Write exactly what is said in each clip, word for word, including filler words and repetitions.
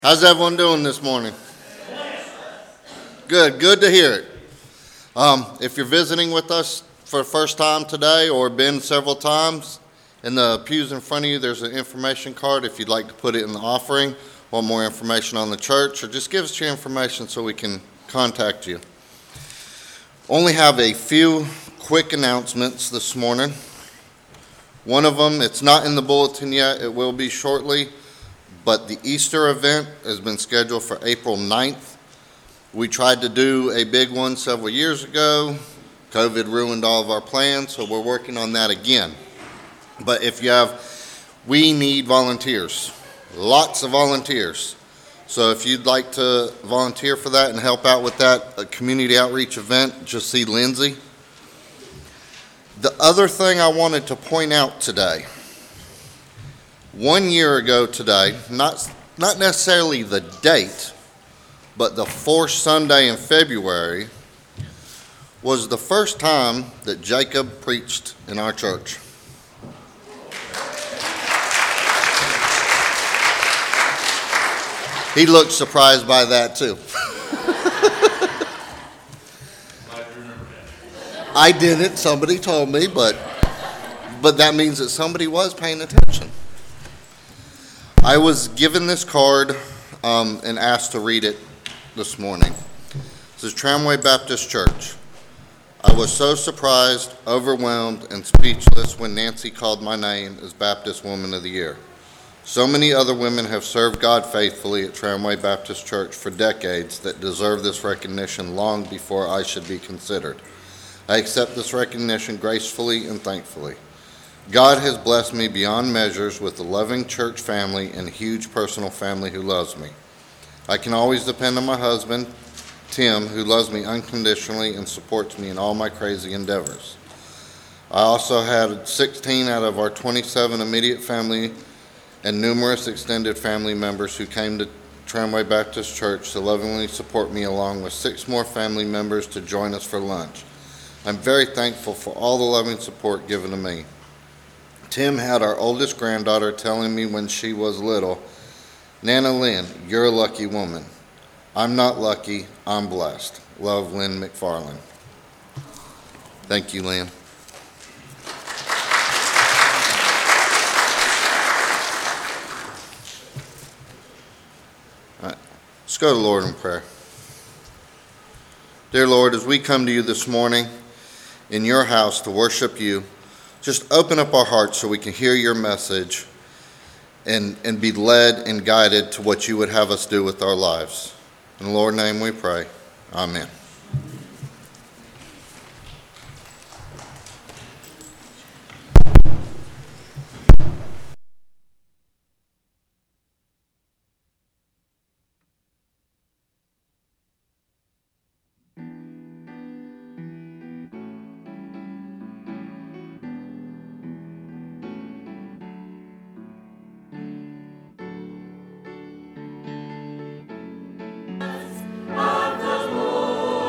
How's everyone doing this morning? Good, good to hear it. Um, if you're visiting with us for the first time today or been several times, in the pews in front of you there's an information card if you'd like to put it in the offering, want more information on the church, or just give us your information so we can contact you. Only have a few quick announcements this morning. One of them, it's not in the bulletin yet, it will be shortly. But the Easter event has been scheduled for April ninth. We tried to do a big one several years ago. COVID ruined all of our plans, so we're working on that again. But if you have, we need volunteers, lots of volunteers. So if you'd like to volunteer for that and help out with that a community outreach event, just see Lindsay. The other thing I wanted to point out today, one year ago today, not not necessarily the date, but the fourth Sunday in February was the first time that Jacob preached in our church. He looked surprised by that too. I didn't, somebody told me, but but that means that somebody was paying attention. I was given this card um, and asked to read it this morning. This is Tramway Baptist Church. I was so surprised, overwhelmed, and speechless when Nancy called my name as Baptist Woman of the Year. So many other women have served God faithfully at Tramway Baptist Church for decades that deserve this recognition long before I should be considered. I accept this recognition gracefully and thankfully. God has blessed me beyond measures with a loving church family and a huge personal family who loves me. I can always depend on my husband, Tim, who loves me unconditionally and supports me in all my crazy endeavors. I also had sixteen out of our twenty-seven immediate family and numerous extended family members who came to Tramway Baptist Church to lovingly support me, along with six more family members to join us for lunch. I'm very thankful for all the loving support given to me. Tim had our oldest granddaughter telling me when she was little, "Nana Lynn, you're a lucky woman." I'm not lucky, I'm blessed. Love, Lynn McFarland. Thank you, Lynn. All right, let's go to the Lord in prayer. Dear Lord, as we come to you this morning in your house to worship you, just open up our hearts so we can hear your message and, and be led and guided to what you would have us do with our lives. In the Lord's name we pray. Amen. Of the Lord.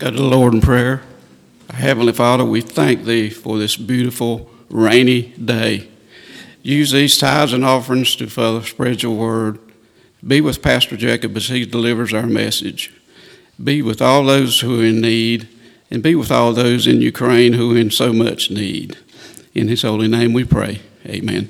Go to the Lord in prayer. Our Heavenly Father, we thank Thee for this beautiful rainy day. Use these tithes and offerings to further spread Your word. Be with Pastor Jacob as he delivers our message. Be with all those who are in need, and be with all those in Ukraine who are in so much need. In His holy name we pray. Amen.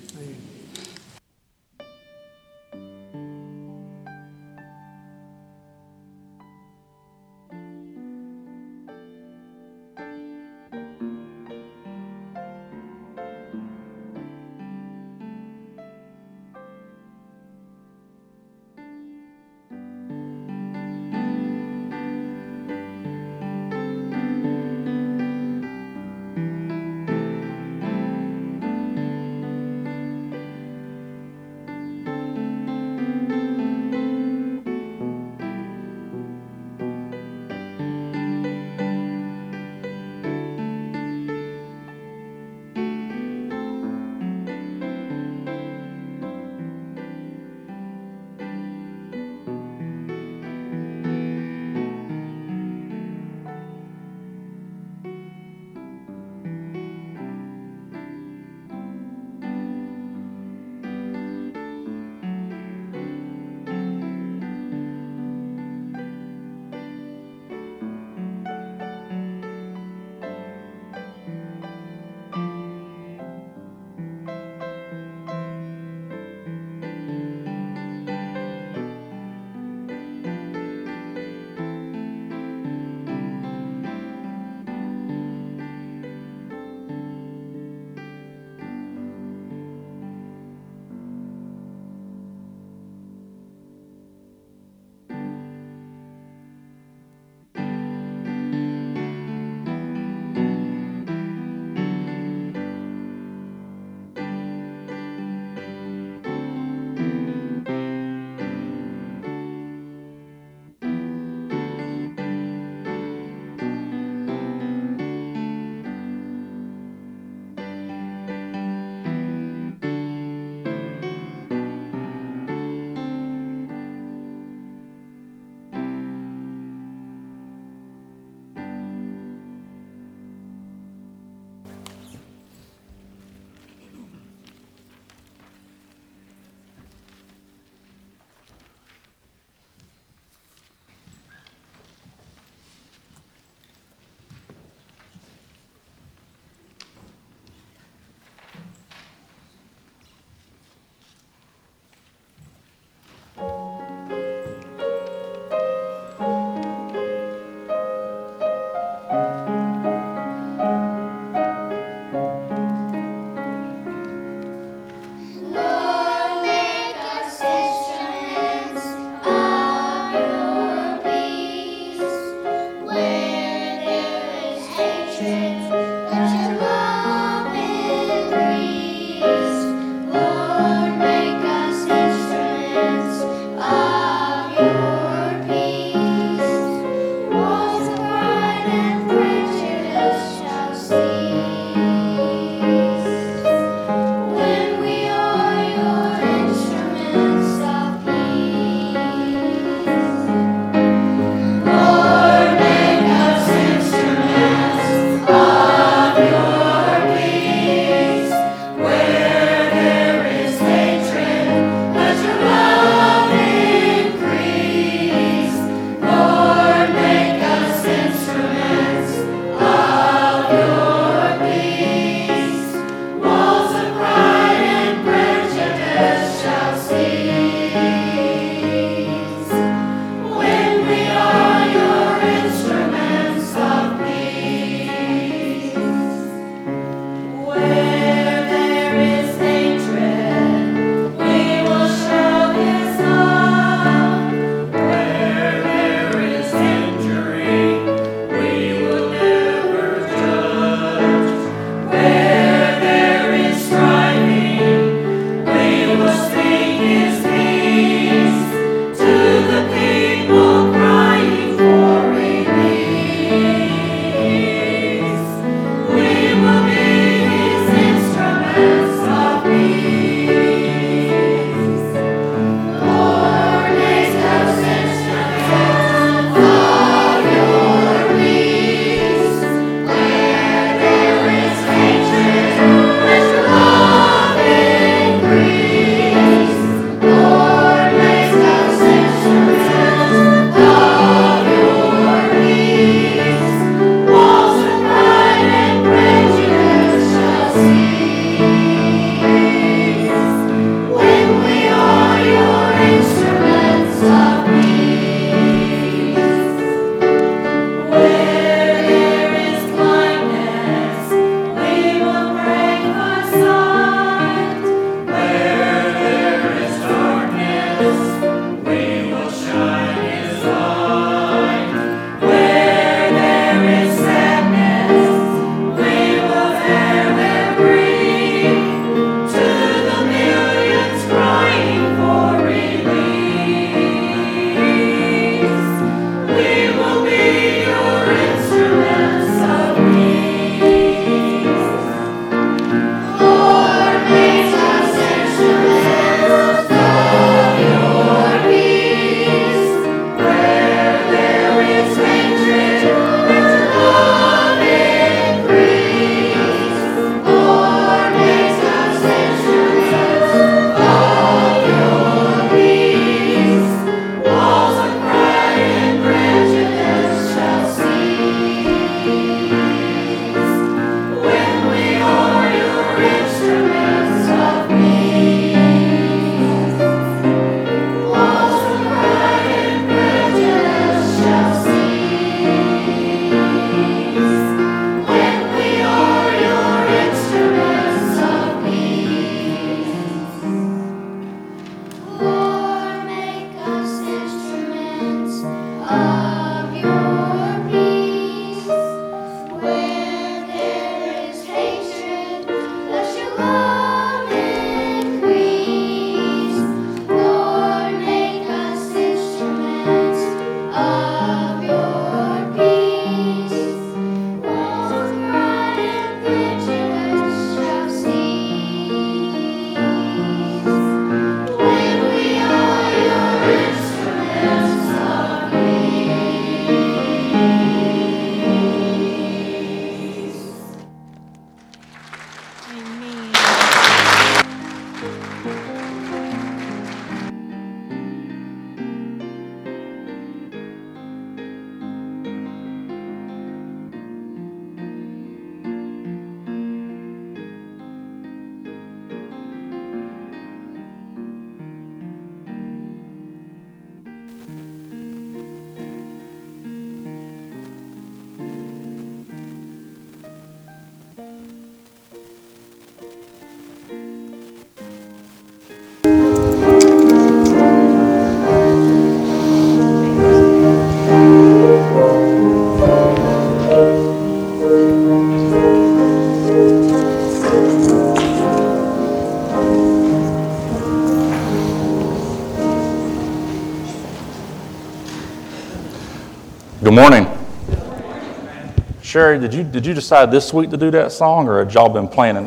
Sherry, did you did you decide this week to do that song, or had y'all been planning?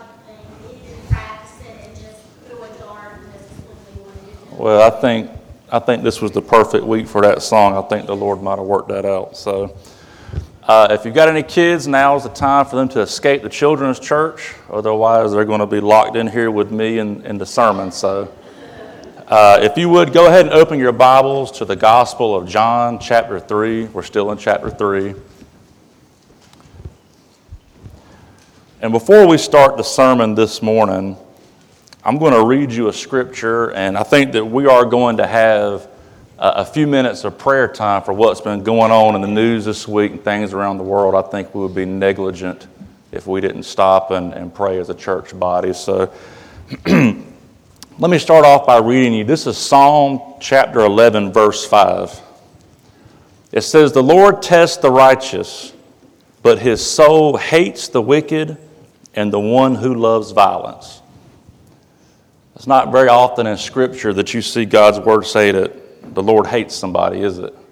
Well, I think I think this was the perfect week for that song. I think the Lord might have worked that out. So, uh, if you've got any kids, now is the time for them to escape the children's church. Otherwise, they're going to be locked in here with me and, and the sermon. So, uh, if you would, go ahead and open your Bibles to the Gospel of John, chapter three. We're still in chapter three. And before we start the sermon this morning, I'm going to read you a scripture, and I think that we are going to have a few minutes of prayer time for what's been going on in the news this week and things around the world. I think we would be negligent if we didn't stop and, and pray as a church body. So let me start off by reading you. This is Psalm chapter eleven, verse five. It says, "The Lord tests the righteous, but his soul hates the wicked and the one who loves violence." It's not very often in Scripture that you see God's Word say that the Lord hates somebody, is it?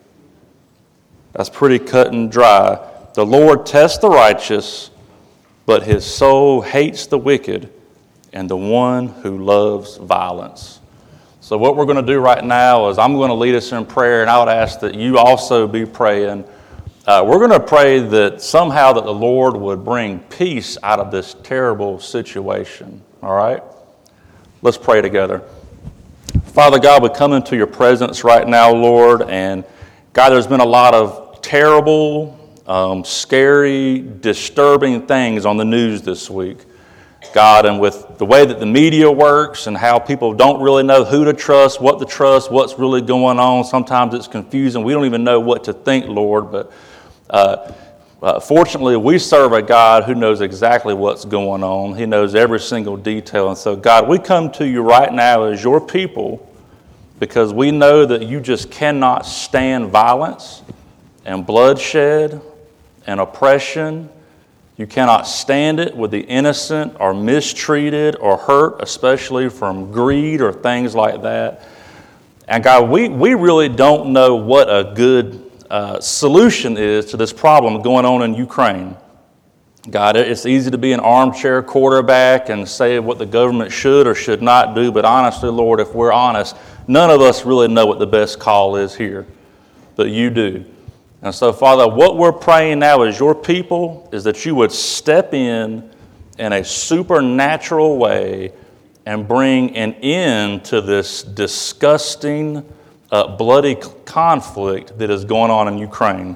That's pretty cut and dry. The Lord tests the righteous, but his soul hates the wicked and the one who loves violence. So what we're going to do right now is I'm going to lead us in prayer, and I would ask that you also be praying. Uh, we're going to pray that somehow that the Lord would bring peace out of this terrible situation, all right? Let's pray together. Father God, we come into your presence right now, Lord, and God, there's been a lot of terrible, um, scary, disturbing things on the news this week. God, and with the way that the media works and how people don't really know who to trust, what to trust, what's really going on, sometimes it's confusing. We don't even know what to think, Lord, but uh, uh, fortunately, we serve a God who knows exactly what's going on. He knows every single detail. And so, God, we come to you right now as your people because we know that you just cannot stand violence and bloodshed and oppression. You cannot stand it with the innocent or mistreated or hurt, especially from greed or things like that. And God, we, we really don't know what a good uh, solution is to this problem going on in Ukraine. God, it's easy to be an armchair quarterback and say what the government should or should not do, but honestly, Lord, if we're honest, none of us really know what the best call is here, but you do. And so, Father, what we're praying now as your people is that you would step in in a supernatural way and bring an end to this disgusting, uh, bloody conflict that is going on in Ukraine.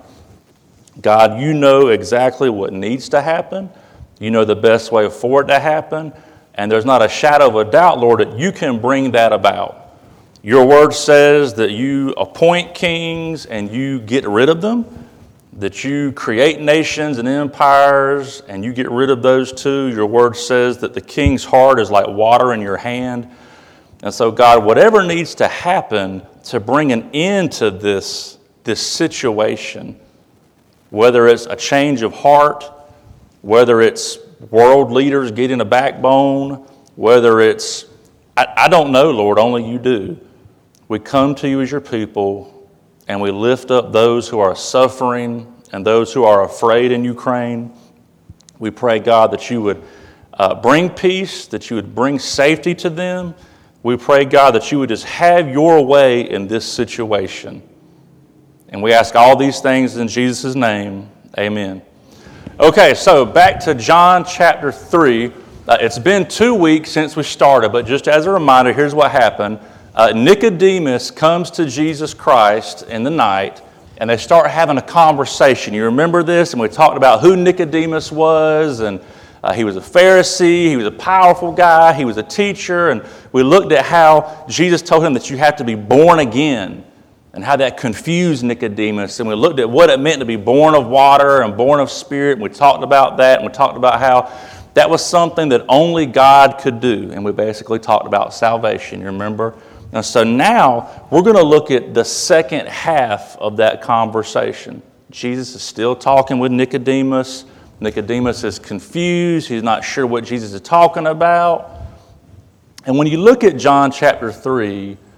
God, you know exactly what needs to happen. You know the best way for it to happen. And there's not a shadow of a doubt, Lord, that you can bring that about. Your word says that you appoint kings and you get rid of them, that you create nations and empires and you get rid of those too. Your word says that the king's heart is like water in your hand. And so, God, whatever needs to happen to bring an end to this, this situation, whether it's a change of heart, whether it's world leaders getting a backbone, whether it's, I, I don't know, Lord, only you do. We come to you as your people and we lift up those who are suffering and those who are afraid in Ukraine. We pray, God, that you would uh, bring peace, that you would bring safety to them. We pray, God, that you would just have your way in this situation. And we ask all these things in Jesus' name. Amen. Okay, so back to John chapter three. Uh, it's been two weeks since we started, but just as a reminder, here's what happened. Uh, Nicodemus comes to Jesus Christ in the night, and they start having a conversation. You remember this? And we talked about who Nicodemus was, and uh, he was a Pharisee, he was a powerful guy, he was a teacher, and we looked at how Jesus told him that you have to be born again, and how that confused Nicodemus. And we looked at what it meant to be born of water and born of spirit, and we talked about that, and we talked about how that was something that only God could do, and we basically talked about salvation, you remember? And so now we're going to look at the second half of that conversation. Jesus is still talking with Nicodemus. Nicodemus is confused. He's not sure what Jesus is talking about. And when you look at John chapter three,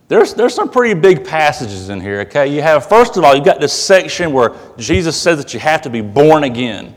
There's, there's some pretty big passages in here, okay? You have, first of all, you've got this section where Jesus says that you have to be born again.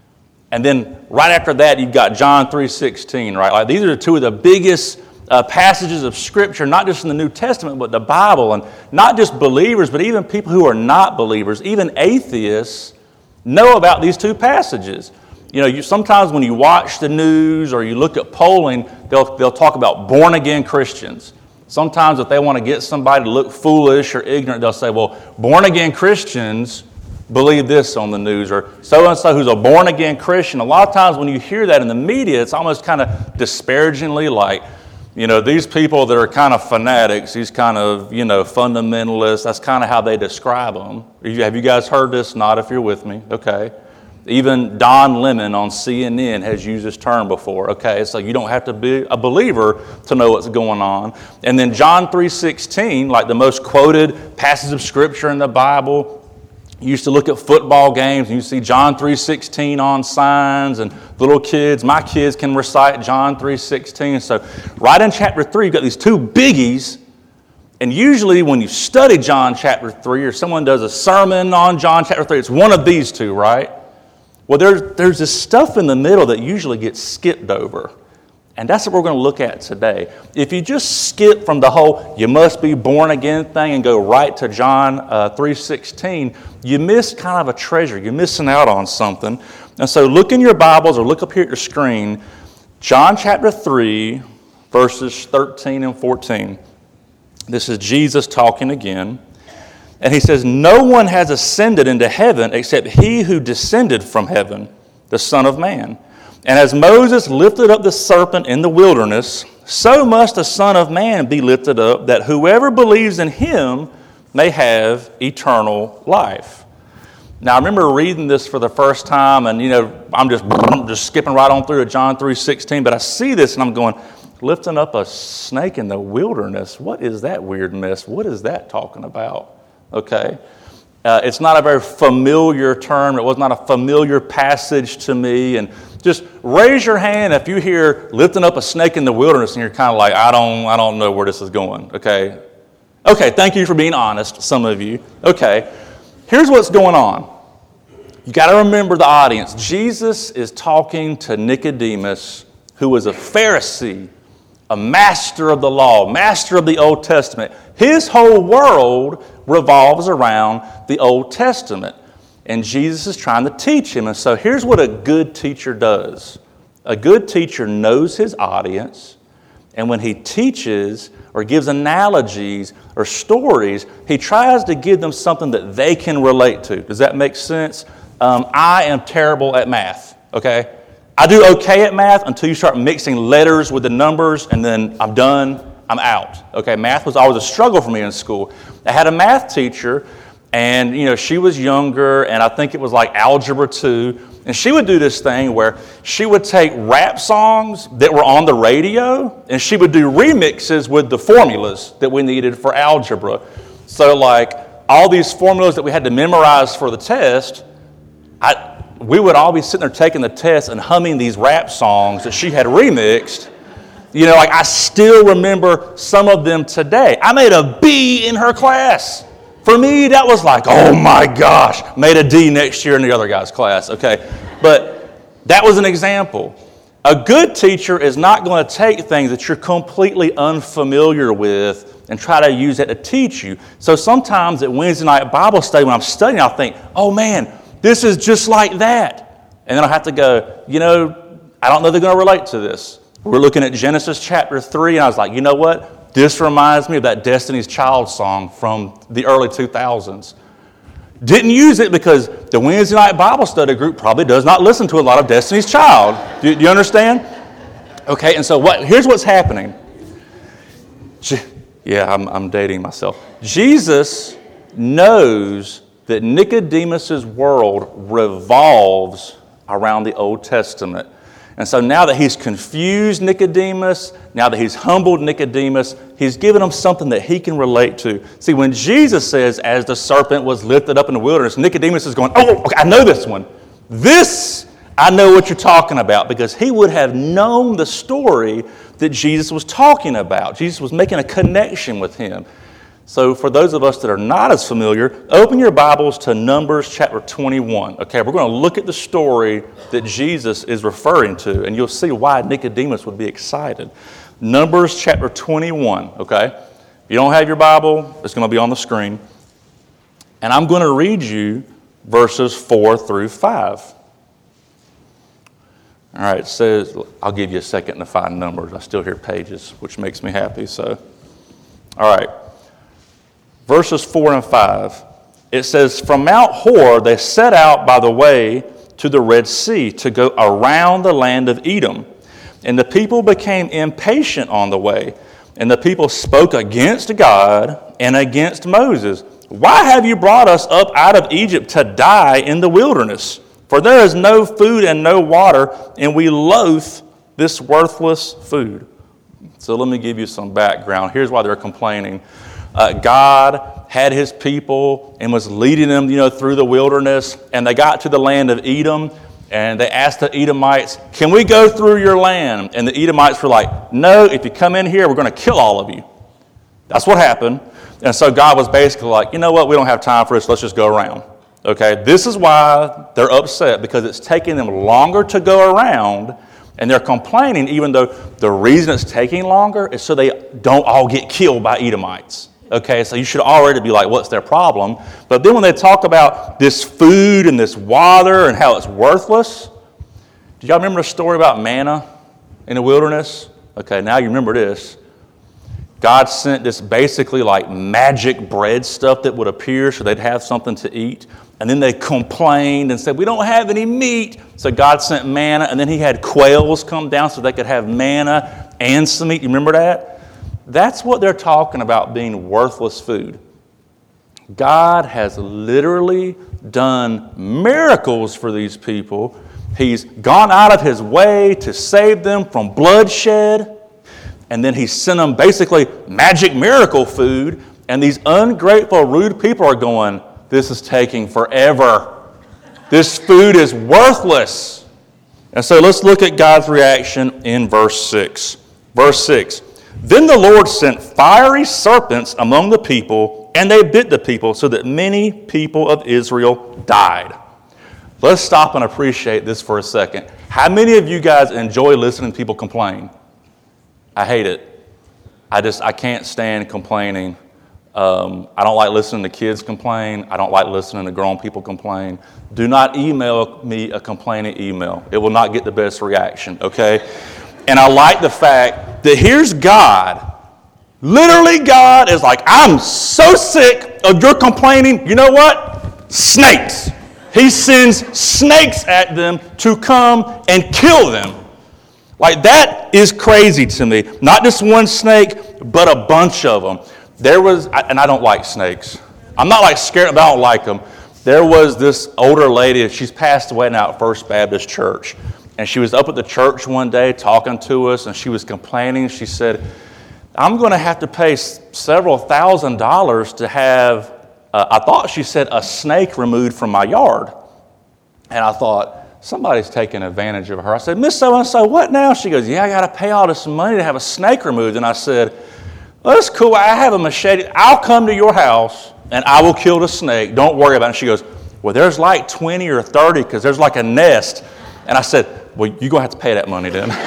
And then right after that, you've got John three sixteen, right? Like these are two of the biggest uh, passages of Scripture, not just in the New Testament, but the Bible. And not just believers, but even people who are not believers, even atheists, know about these two passages. You know, you, sometimes when you watch the news or you look at polling, they'll, they'll talk about born-again Christians. Sometimes if they want to get somebody to look foolish or ignorant, they'll say, well, born-again Christians believe this on the news, or so-and-so who's a born-again Christian. A lot of times when you hear that in the media, it's almost kind of disparagingly like, you know, these people that are kind of fanatics, these kind of, you know, fundamentalists, that's kind of how they describe them. Have you guys heard this? Not if you're with me. Okay. Even Don Lemon on C N N has used this term before. Okay, so you don't have to be a believer to know what's going on. And then John three sixteen, like the most quoted passage of Scripture in the Bible. You used to look at football games and you see John three sixteen on signs, and little kids, my kids can recite John three sixteen. So right in chapter three, you've got these two biggies. And usually when you study John chapter three, or someone does a sermon on John chapter three, it's one of these two, right? Well, there's, there's this stuff in the middle that usually gets skipped over. And that's what we're going to look at today. If you just skip from the whole you must be born again thing and go right to John uh, three sixteen, you miss kind of a treasure. You're missing out on something. And so look in your Bibles or look up here at your screen, John chapter three, verses thirteen and fourteen. This is Jesus talking again. And he says, no one has ascended into heaven except he who descended from heaven, the Son of Man. And as Moses lifted up the serpent in the wilderness, so must the Son of Man be lifted up, that whoever believes in him may have eternal life. Now, I remember reading this for the first time, and, you know, I'm just, I'm just skipping right on through to John three sixteen, but I see this and I'm going, lifting up a snake in the wilderness, what is that weird mess? What is that talking about? Okay. Uh, it's not a very familiar term. It was not a familiar passage to me. And just raise your hand if you hear lifting up a snake in the wilderness and you're kind of like, I don't, I don't know where this is going. Okay. Okay. Thank you for being honest, some of you. Okay. Here's what's going on. You got to remember the audience. Jesus is talking to Nicodemus, who was a Pharisee, a master of the law, master of the Old Testament. His whole world revolves around the Old Testament. And Jesus is trying to teach him. And so here's what a good teacher does. A good teacher knows his audience. And when he teaches or gives analogies or stories, he tries to give them something that they can relate to. Does that make sense? Um, I am terrible at math, okay? I do okay at math until you start mixing letters with the numbers, and then I'm done, I'm out. Okay, math was always a struggle for me in school. I had a math teacher, and you know she was younger, and I think it was like Algebra two, and she would do this thing where she would take rap songs that were on the radio, and she would do remixes with the formulas that we needed for algebra. So like all these formulas that we had to memorize for the test, I... we would all be sitting there taking the test and humming these rap songs that she had remixed. You know, like I still remember some of them today. I made a B in her class. For me, that was like, oh my gosh, made a D next year in the other guy's class. Okay, but that was an example. A good teacher is not going to take things that you're completely unfamiliar with and try to use that to teach you. So sometimes at Wednesday night Bible study, when I'm studying, I'll think, oh man, this is just like that. And then I'll have to go, you know, I don't know if they're going to relate to this. We're looking at Genesis chapter three, and I was like, you know what? This reminds me of that Destiny's Child song from the early two thousands. Didn't use it because the Wednesday night Bible study group probably does not listen to a lot of Destiny's Child. Do, do you understand? Okay, and so what? Here's what's happening. Yeah, I'm, I'm dating myself. Jesus knows that Nicodemus' world revolves around the Old Testament. And so now that he's confused Nicodemus, now that he's humbled Nicodemus, he's given him something that he can relate to. See, when Jesus says, as the serpent was lifted up in the wilderness, Nicodemus is going, oh, okay, I know this one. This, I know what you're talking about, because he would have known the story that Jesus was talking about. Jesus was making a connection with him. So for those of us that are not as familiar, open your Bibles to Numbers chapter twenty-one. Okay, we're going to look at the story that Jesus is referring to, and you'll see why Nicodemus would be excited. Numbers chapter twenty-one, okay? If you don't have your Bible, it's going to be on the screen. And I'm going to read you verses four through five. All right, it says, I'll give you a second to find Numbers. I still hear pages, which makes me happy. So, all right. Verses four and five. It says, from Mount Hor they set out by the way to the Red Sea to go around the land of Edom. And the people became impatient on the way. And the people spoke against God and against Moses. Why have you brought us up out of Egypt to die in the wilderness? For there is no food and no water, and we loathe this worthless food. So let me give you some background. Here's why they're complaining. Uh, God had his people and was leading them, you know, through the wilderness, and they got to the land of Edom, and they asked the Edomites, can we go through your land? And the Edomites were like, no, if you come in here, we're going to kill all of you. That's what happened. And so God was basically like, you know what, we don't have time for this, let's just go around. Okay, this is why they're upset, because it's taking them longer to go around, and they're complaining even though the reason it's taking longer is so they don't all get killed by Edomites. Okay, so you should already be like, what's their problem? But then when they talk about this food and this water and how it's worthless, do y'all remember the story about manna in the wilderness? Okay, now you remember this. God sent this basically like magic bread stuff that would appear so they'd have something to eat. And then they complained and said, we don't have any meat. So God sent manna, and then he had quails come down so they could have manna and some meat. You remember that? That's what they're talking about being worthless food. God has literally done miracles for these people. He's gone out of his way to save them from bloodshed. And then he sent them basically magic miracle food. And these ungrateful, rude people are going, this is taking forever. This food is worthless. And so let's look at God's reaction in verse six. Verse six. Then the Lord sent fiery serpents among the people, and they bit the people, so that many people of Israel died. Let's stop and appreciate this for a second. How many of you guys enjoy listening to people complain? I hate it. I just, I can't stand complaining. Um, I don't like listening to kids complain. I don't like listening to grown people complain. Do not email me a complaining email. It will not get the best reaction, okay? And I like the fact that here's God. Literally, God is like, I'm so sick of your complaining. You know what? Snakes. He sends snakes at them to come and kill them. Like, that is crazy to me. Not just one snake, but a bunch of them. There was, and I don't like snakes. I'm not like scared, but I don't like them. There was this older lady, she's passed away now at First Baptist Church. And she was up at the church one day talking to us, and she was complaining. She said, I'm going to have to pay several thousand dollars to have, uh, I thought she said, a snake removed from my yard. And I thought, somebody's taking advantage of her. I said, Miss So-and-so, what now? She goes, yeah, I got to pay all this money to have a snake removed. And I said, well, that's cool. I have a machete. I'll come to your house, and I will kill the snake. Don't worry about it. And she goes, well, there's like twenty or thirty because there's like a nest. And I said, well, you're going to have to pay that money then. Like,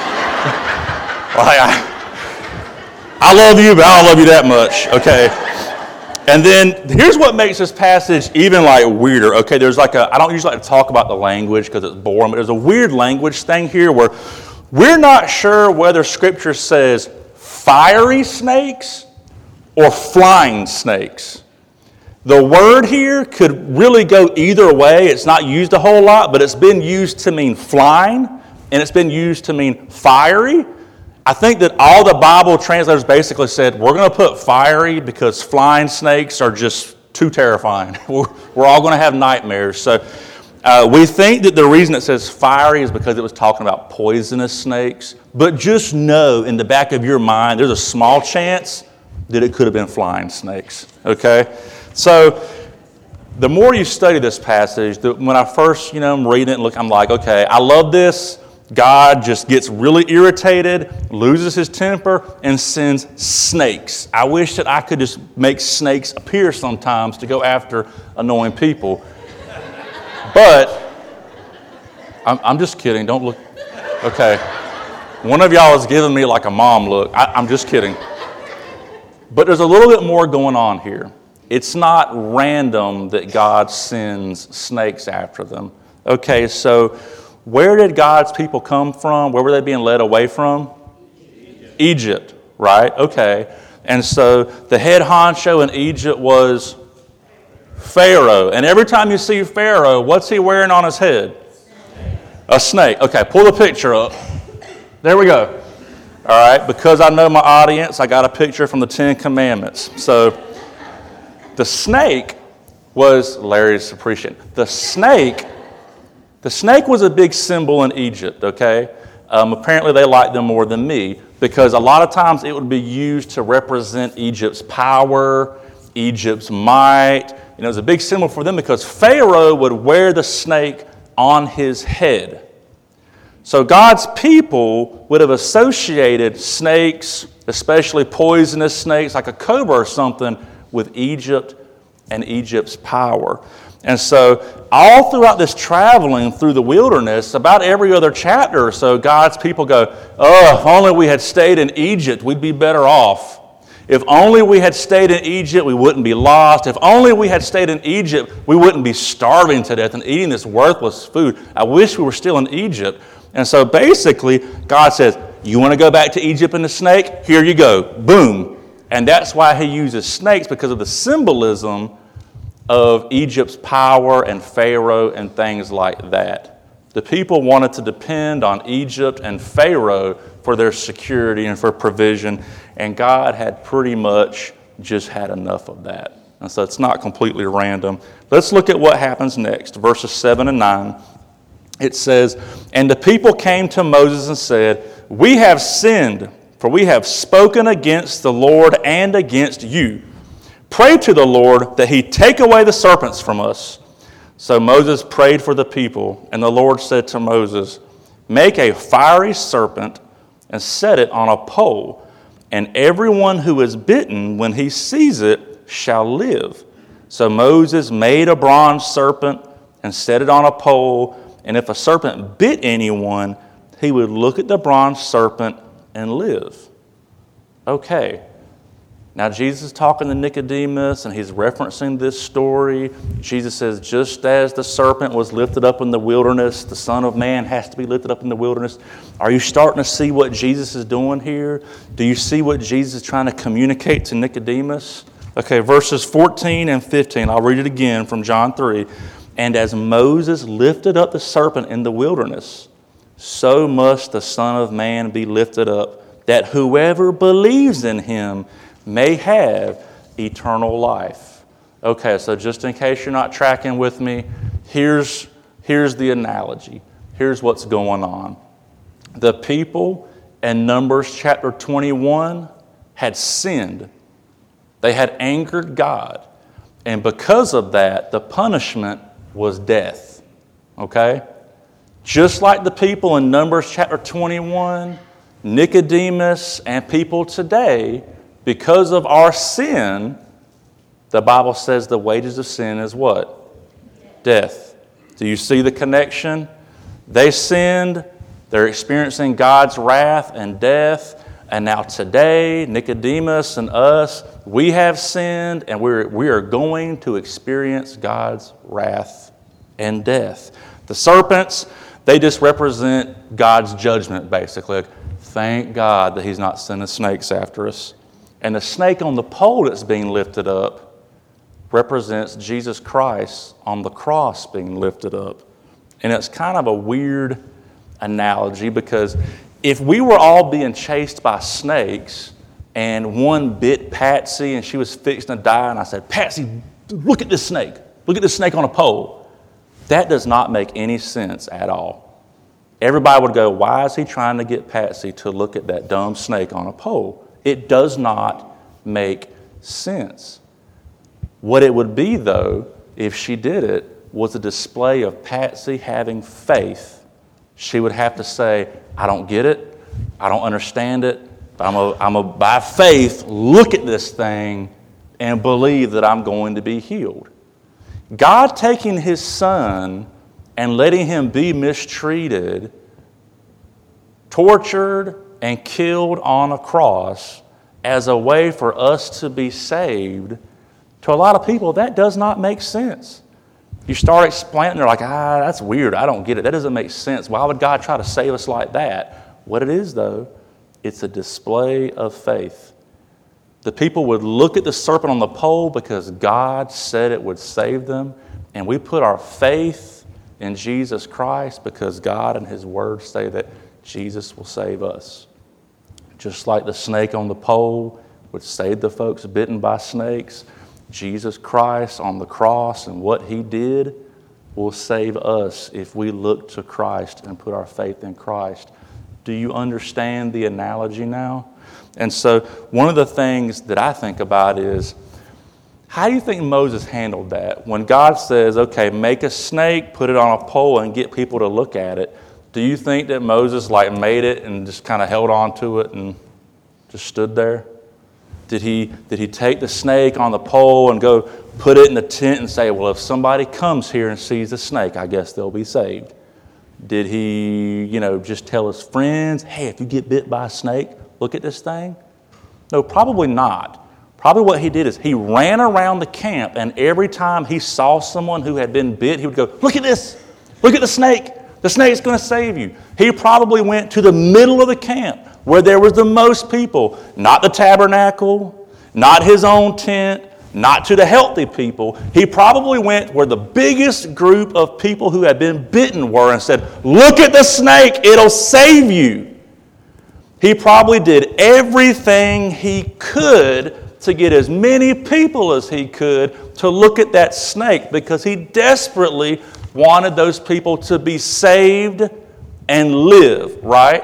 I, I love you, but I don't love you that much, okay? And then here's what makes this passage even like weirder. Okay, there's like a, I don't usually like to talk about the language because it's boring, but there's a weird language thing here where we're not sure whether Scripture says fiery snakes or flying snakes. The word here could really go either way. It's not used a whole lot, but it's been used to mean flying, and it's been used to mean fiery. I think that all the Bible translators basically said, we're going to put fiery because flying snakes are just too terrifying. We're, we're all going to have nightmares. So uh, we think that the reason it says fiery is because it was talking about poisonous snakes. But just know in the back of your mind, there's a small chance that it could have been flying snakes. Okay? So the more you study this passage, the, when I first, you know, I'm reading it and look, I'm like, okay, I love this. God just gets really irritated, loses his temper, and sends snakes. I wish that I could just make snakes appear sometimes to go after annoying people. But I'm, I'm just kidding. Don't look. Okay. One of y'all is giving me like a mom look. I, I'm just kidding. But there's a little bit more going on here. It's not random that God sends snakes after them. Okay, so where did God's people come from? Where were they being led away from? Egypt, Egypt, right? Okay. And so the head honcho in Egypt was Pharaoh. And every time you see Pharaoh, what's he wearing on his head? Snake. A snake. Okay, pull the picture up. There we go. All right, because I know my audience, I got a picture from the Ten Commandments. So the snake was, Larry's appreciating, the snake, the snake was a big symbol in Egypt, okay? Um, apparently they liked them more than me because a lot of times it would be used to represent Egypt's power, Egypt's might. You know, it was a big symbol for them because Pharaoh would wear the snake on his head. So God's people would have associated snakes, especially poisonous snakes like a cobra or something, with Egypt and Egypt's power. And so all throughout this traveling through the wilderness, about every other chapter or so, God's people go, oh, if only we had stayed in Egypt, we'd be better off. If only we had stayed in Egypt, we wouldn't be lost. If only we had stayed in Egypt, we wouldn't be starving to death and eating this worthless food. I wish we were still in Egypt. And so basically, God says, you want to go back to Egypt in the snake? Here you go. Boom. And that's why he uses snakes, because of the symbolism of Egypt's power and Pharaoh and things like that. The people wanted to depend on Egypt and Pharaoh for their security and for provision, and God had pretty much just had enough of that. And so it's not completely random. Let's look at what happens next, verses seven and nine. It says, and the people came to Moses and said, we have sinned, for we have spoken against the Lord and against you. Pray to the Lord that he take away the serpents from us. So Moses prayed for the people, and the Lord said to Moses, make a fiery serpent and set it on a pole, and everyone who is bitten when he sees it shall live. So Moses made a bronze serpent and set it on a pole, and if a serpent bit anyone, he would look at the bronze serpent and live. Okay. Now Jesus is talking to Nicodemus and he's referencing this story. Jesus says, just as the serpent was lifted up in the wilderness, the Son of Man has to be lifted up in the wilderness. Are you starting to see what Jesus is doing here? Do you see what Jesus is trying to communicate to Nicodemus? Okay, verses fourteen and fifteen. I'll read it again from John three. And as Moses lifted up the serpent in the wilderness, so must the Son of Man be lifted up, that whoever believes in him may have eternal life. Okay, so just in case you're not tracking with me, here's, here's the analogy. Here's what's going on. The people in Numbers chapter twenty-one had sinned. They had angered God. And because of that, the punishment was death. Okay? Just like the people in Numbers chapter twenty-one, Nicodemus and people today, because of our sin, the Bible says the wages of sin is what? Death. Do you see the connection? They sinned, they're experiencing God's wrath and death, and now today, Nicodemus and us, we have sinned, and we're, we are going to experience God's wrath and death. The serpents, they just represent God's judgment, basically. Thank God that he's not sending snakes after us. And the snake on the pole that's being lifted up represents Jesus Christ on the cross being lifted up. And it's kind of a weird analogy because if we were all being chased by snakes and one bit Patsy and she was fixing to die and I said, Patsy, look at this snake. Look at this snake on a pole. That does not make any sense at all. Everybody would go, why is he trying to get Patsy to look at that dumb snake on a pole? It does not make sense. What it would be, though, if she did it, was a display of Patsy having faith she would have to say, I don't get it, I don't understand it, but I'm a, I'm a, by faith, look at this thing and believe that I'm going to be healed. God taking his son and letting him be mistreated, tortured, and killed on a cross as a way for us to be saved, to a lot of people, that does not make sense. You start explaining, they're like, ah, that's weird. I don't get it. That doesn't make sense. Why would God try to save us like that? What it is, though, it's a display of faith. The people would look at the serpent on the pole because God said it would save them, and we put our faith in Jesus Christ because God and his word say that Jesus will save us. Just like the snake on the pole would save the folks bitten by snakes, Jesus Christ on the cross and what he did will save us if we look to Christ and put our faith in Christ. Do you understand the analogy now? And so one of the things that I think about is, how do you think Moses handled that? When God says, okay, make a snake, put it on a pole, and get people to look at it, do you think that Moses like made it and just kind of held on to it and just stood there? Did he, did he take the snake on the pole and go put it in the tent and say, well, if somebody comes here and sees the snake, I guess they'll be saved? Did he, you know, just tell his friends, hey, if you get bit by a snake, look at this thing? No, probably not. Probably what he did is he ran around the camp, and every time he saw someone who had been bit, he would go, look at this. Look at the snake. The snake's going to save you. He probably went to the middle of the camp where there was the most people, not the tabernacle, not his own tent, not to the healthy people. He probably went where the biggest group of people who had been bitten were and said, look at the snake, it'll save you. He probably did everything he could to get as many people as he could to look at that snake because he desperately wanted those people to be saved and live, right?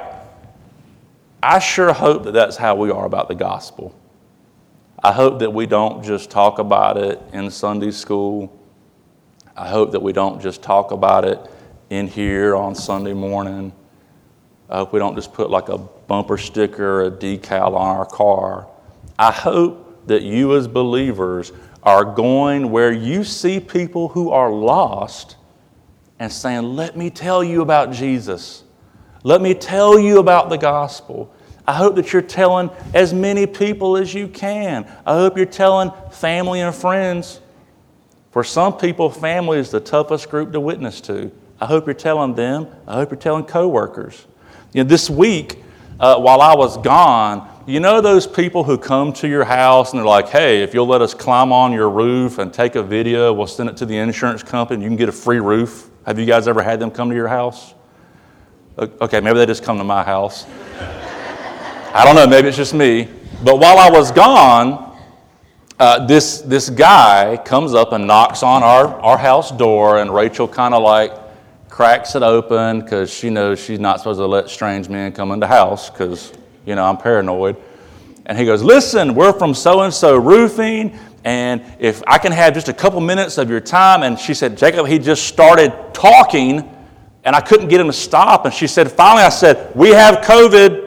I sure hope that that's how we are about the gospel. I hope that we don't just talk about it in Sunday school. I hope that we don't just talk about it in here on Sunday morning. I hope we don't just put like a bumper sticker or a decal on our car. I hope that you as believers are going where you see people who are lost and saying, let me tell you about Jesus. Let me tell you about the gospel. I hope that you're telling as many people as you can. I hope you're telling family and friends. For some people, family is the toughest group to witness to. I hope you're telling them. I hope you're telling coworkers. You know, this week, uh, while I was gone, you know those people who come to your house and they're like, hey, if you'll let us climb on your roof and take a video, we'll send it to the insurance company and you can get a free roof. Have you guys ever had them come to your house? Okay, maybe they just come to my house. I don't know, maybe it's just me. But while I was gone, uh, this this guy comes up and knocks on our, our house door, and Rachel kind of like cracks it open because she knows she's not supposed to let strange men come in the house because, you know, I'm paranoid. And he goes, listen, we're from so-and-so roofing, and if I can have just a couple minutes of your time. And she said, Jacob, he just started talking, and I couldn't get him to stop. And she said, finally, I said, we have COVID.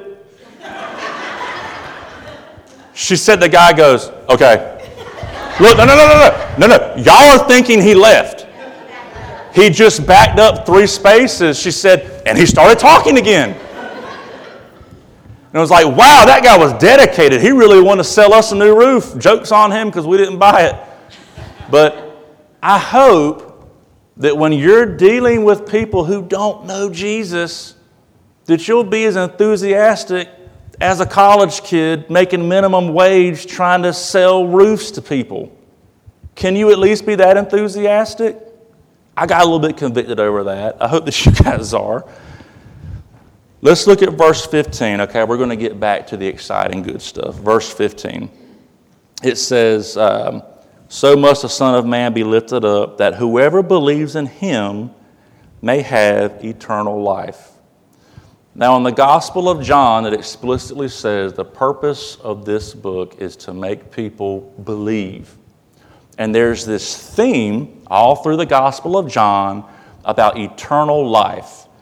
She said, the guy goes, okay. Look, no, no, no, no, no, no, no. Y'all are thinking he left. He just backed up three spaces, she said, and he started talking again. And it was like, wow, that guy was dedicated. He really wanted to sell us a new roof. Joke's on him because we didn't buy it. But I hope that when you're dealing with people who don't know Jesus, that you'll be as enthusiastic as a college kid making minimum wage trying to sell roofs to people. Can you at least be that enthusiastic? I got a little bit convicted over that. I hope that you guys are. Let's look at verse fifteen, okay? We're going to get back to the exciting good stuff. Verse fifteen. It says, um, so must the Son of Man be lifted up, that whoever believes in him may have eternal life. Now, in the Gospel of John, it explicitly says the purpose of this book is to make people believe. And there's this theme all through the Gospel of John about eternal life.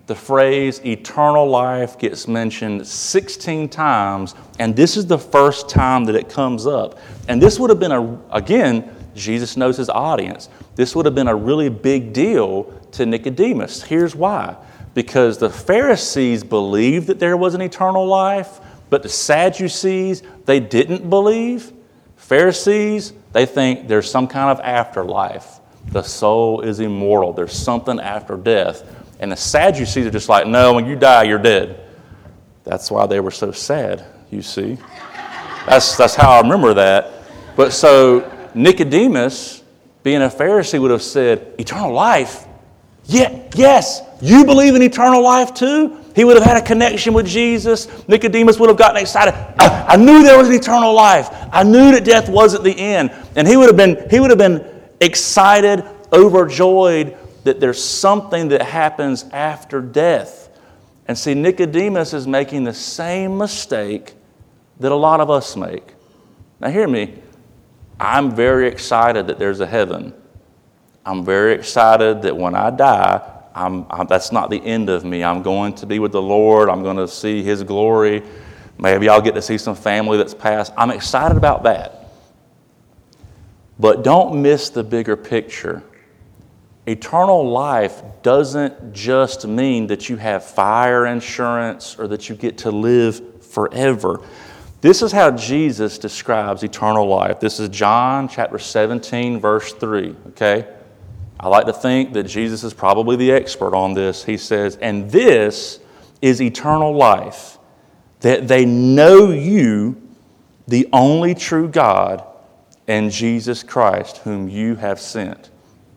the phrase eternal life gets mentioned sixteen times, and this is the first time that it comes up. And this would have been, a again, Jesus knows his audience. This would have been a really big deal to Nicodemus. Here's why. Because the Pharisees believed that there was an eternal life, but the Sadducees, they didn't believe. Pharisees, they think there's some kind of afterlife. The soul is immortal. There's something after death. And the Sadducees are just like, no, when you die, you're dead. That's why they were so sad, you see. That's, that's how I remember that. But so Nicodemus, being a Pharisee, would have said, eternal life? Yeah, yes, you believe in eternal life too? He would have had a connection with Jesus. Nicodemus would have gotten excited. I, I knew there was an eternal life. I knew that death wasn't the end. And he would have been, he would have been excited, overjoyed that there's something that happens after death. And see, Nicodemus is making the same mistake that a lot of us make. Now hear me. I'm very excited that there's a heaven. I'm very excited that when I die, I'm, I'm, that's not the end of me. I'm going to be with the Lord. I'm going to see His glory. Maybe I'll get to see some family that's passed. I'm excited about that. But don't miss the bigger picture. Eternal life doesn't just mean that you have fire insurance or that you get to live forever. This is how Jesus describes eternal life. This is John chapter seventeen, verse three, okay? I like to think that Jesus is probably the expert on this. He says, and this is eternal life, that they know you, the only true God, and Jesus Christ, whom you have sent.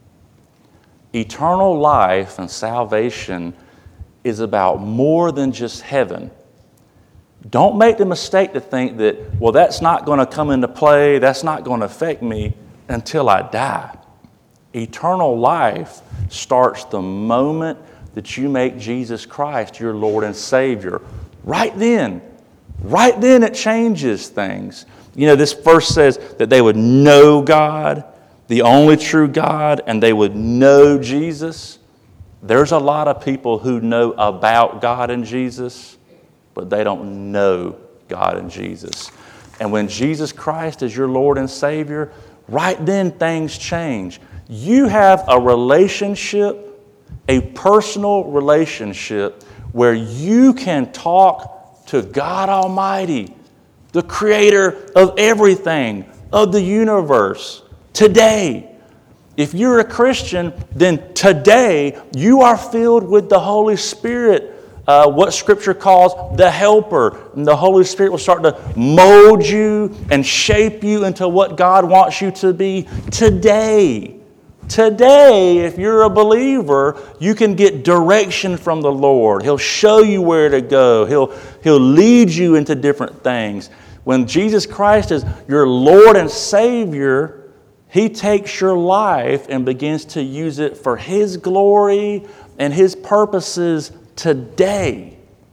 Eternal life and salvation is about more than just heaven. Don't make the mistake to think that, well, that's not going to come into play, that's not going to affect me until I die. Eternal life starts the moment that you make Jesus Christ your Lord and Savior. Right then, right then it changes things. You know, this verse says that they would know God, the only true God, and they would know Jesus. There's a lot of people who know about God and Jesus, but they don't know God and Jesus. And when Jesus Christ is your Lord and Savior, right then things change. You have a relationship, a personal relationship, where you can talk to God Almighty, the creator of everything, of the universe, today. If you're a Christian, then today you are filled with the Holy Spirit, uh, what Scripture calls the Helper. And the Holy Spirit will start to mold you and shape you into what God wants you to be today. Today, if you're a believer, you can get direction from the Lord. He'll show you where to go. He'll, he'll lead you into different things. When Jesus Christ is your Lord and Savior, He takes your life and begins to use it for His glory and His purposes today.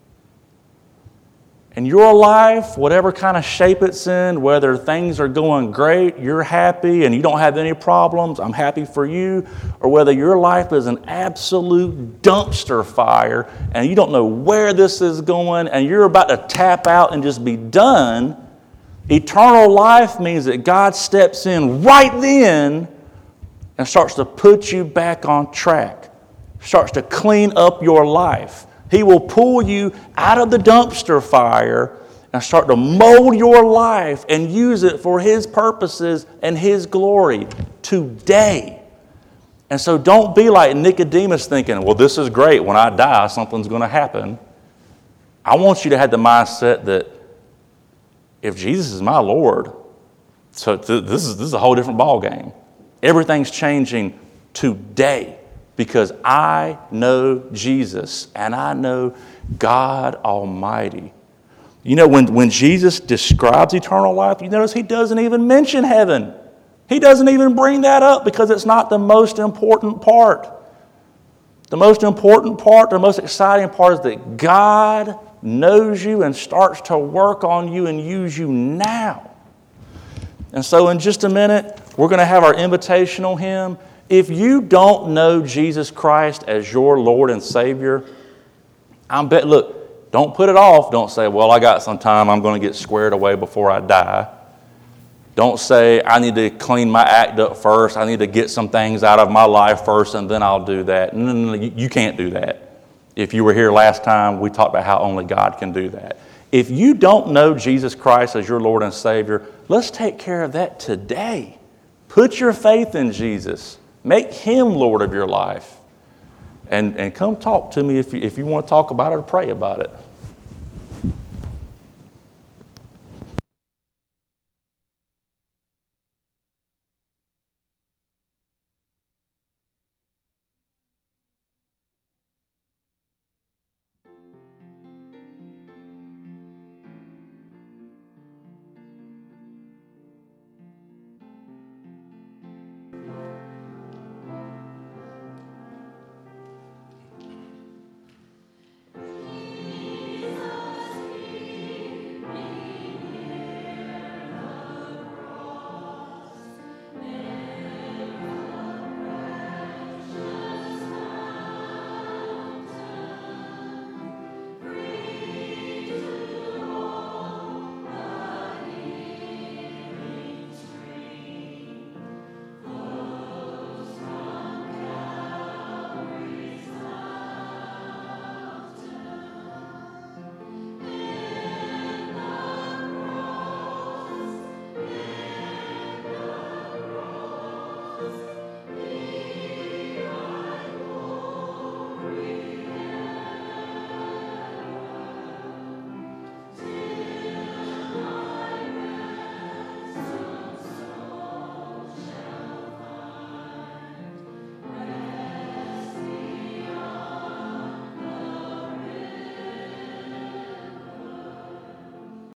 And your life, whatever kind of shape it's in, whether things are going great, you're happy and you don't have any problems, I'm happy for you, or whether your life is an absolute dumpster fire and you don't know where this is going and you're about to tap out and just be done, eternal life means that God steps in right then and starts to put you back on track, starts to clean up your life. He will pull you out of the dumpster fire and start to mold your life and use it for His purposes and His glory today. And so don't be like Nicodemus thinking, well, this is great. When I die, something's going to happen. I want you to have the mindset that if Jesus is my Lord, so this is, this is a whole different ballgame. Everything's changing today. Because I know Jesus and I know God Almighty. You know, when, when Jesus describes eternal life, you notice He doesn't even mention heaven. He doesn't even bring that up because it's not the most important part. The most important part, the most exciting part is that God knows you and starts to work on you and use you now. And so in just a minute, we're going to have our invitational hymn. If you don't know Jesus Christ as your Lord and Savior, I'm bet. Look, don't put it off. Don't say, well, I got some time. I'm going to get squared away before I die. Don't say, I need to clean my act up first. I need to get some things out of my life first, and then I'll do that. No, no, no, you, you can't do that. If you were here last time, we talked about how only God can do that. If you don't know Jesus Christ as your Lord and Savior, let's take care of that today. Put your faith in Jesus. Make Him Lord of your life. And, and come talk to me if you, if you want to talk about it or pray about it.